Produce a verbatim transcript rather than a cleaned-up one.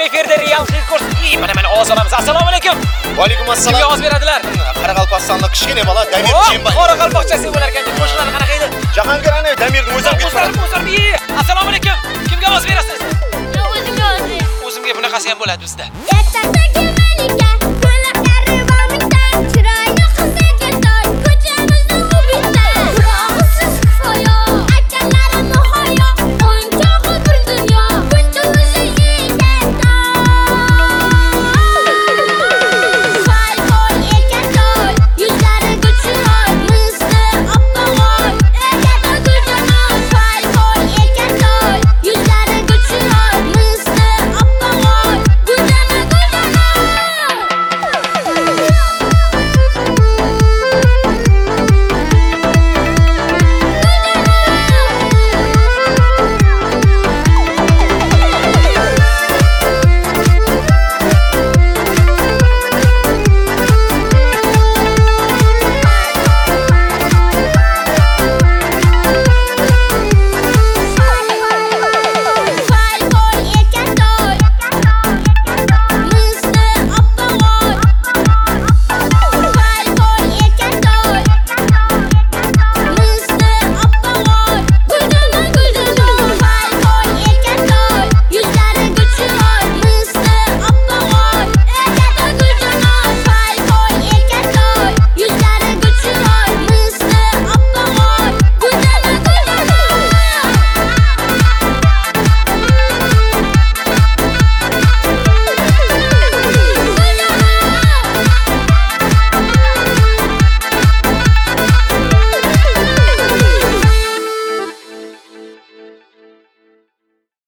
efirda real ko'rsatib, mana mana ovoz olamiz. Assalomu alaykum. Va alaykum assalom. Kimga ovoz beradilar? Qoraqalpog'istonlik kichkina bola Damir Jimba. Qoraqalpoqchasi bo'lar ekan deb qo'shiqlarni qanaqa edi? Jahongir ana Damirning o'zi ham O'zlarim o'zlarim. Assalomu alaykum. Kimga ovoz berasiz? O'zimga o'zim. O'zimga bunaqasi ham bo'ladi bizda. Ertasiga malika